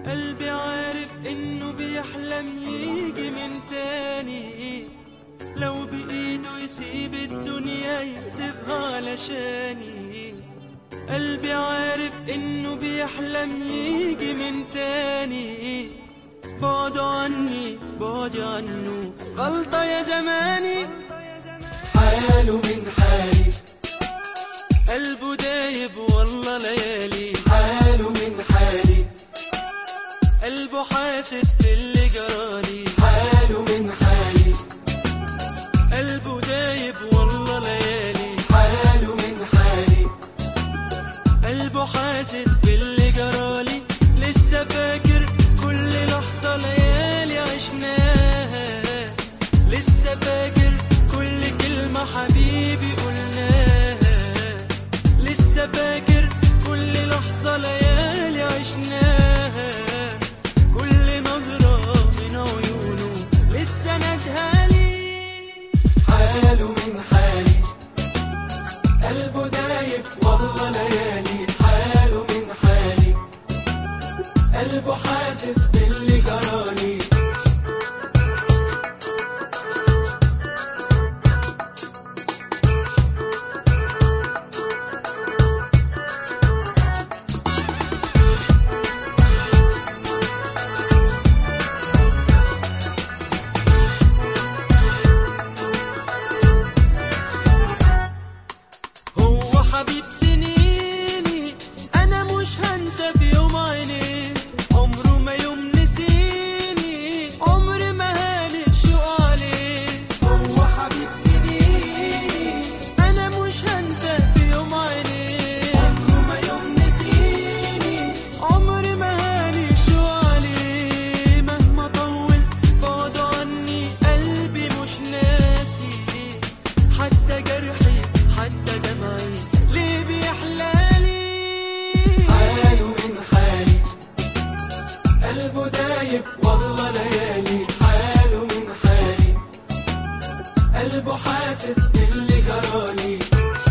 قلبي عارف انه بيحلم يجي من تاني، لو بإيده يسيب الدنيا يسيبها علشاني. قلبي عارف انه بيحلم يجي من تاني، بعده عني بعدي عنه غلطة يا زماني. حاله من حالي، قلبه دايب والله ليالي. حاله من حالي، قلبه حاسس باللي جرالي. حاله من حالي، قلبه دايب والله ليالي. حاله من حالي، قلبه حاسس باللي جرالي. لسه فاكر كل لحظة ليالي عشناها، لسه فاكر كل كلمة حبيبي قلناها، لسه فاكر كل لحظة ليالي عشناها، كل نظرة من عيونه لسه ندهالي. حاله من حالي، قلبه دايب والله ليالي. حاله من حالي، قلبه حاسس باللي جرالي. هو حبيب سنيني انا مش هنسى في يوم عينيه، عمره ما يوم نسيني، عمر ما هاني الشوق عليه. هو حبيب سنيني انا مش هنسى في يوم عينيه، عمره ما يوم نسيني. عمر ما هاني الشوق عليه. مهما طول بعده عني قلبي مش ناسي، حتى جرحي حتى دمعي ليه بيحلالي. حاله من حالي، قلبه دايب والله ليالي. حاله من حالي، قلبه حاسس باللي جرالي.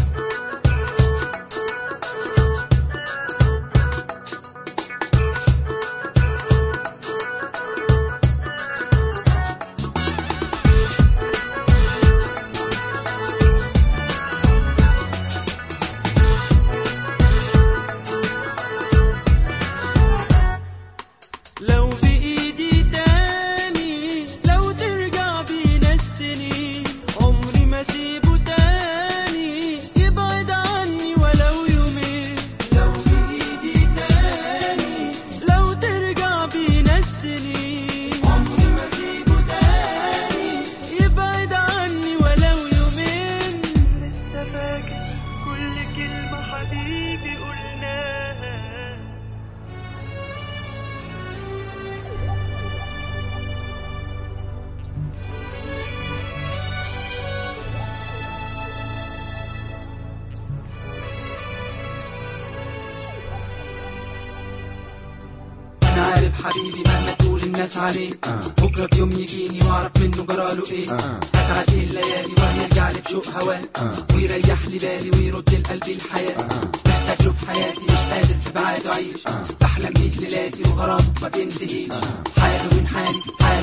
لو بإيدي تاني، لو ترجع بينا السنين، عمري ما سيبه تاني يبعد عني ولو يومين. لو بإيدي تاني، لو ترجع بينا السنين، عمري ما سيبه تاني يبعد عني ولو يومين. لسه فاكر كل كلمة حبيبي قلناها، أنا عارف حبيبي مهما تقول الناس عليه، بكرة في يوم يجيني وأعرف منه جراله إيه. هتعدي الليالي وهيرجع لي بشوق هواه، ويريح لي بالي ويرد لقلبي الحياة. محتاج له في حياتي، مش قادر في بعاده أعيش، بحلم بيه ليلاتي وغرامه ما بينتهيش. حاله من حالي،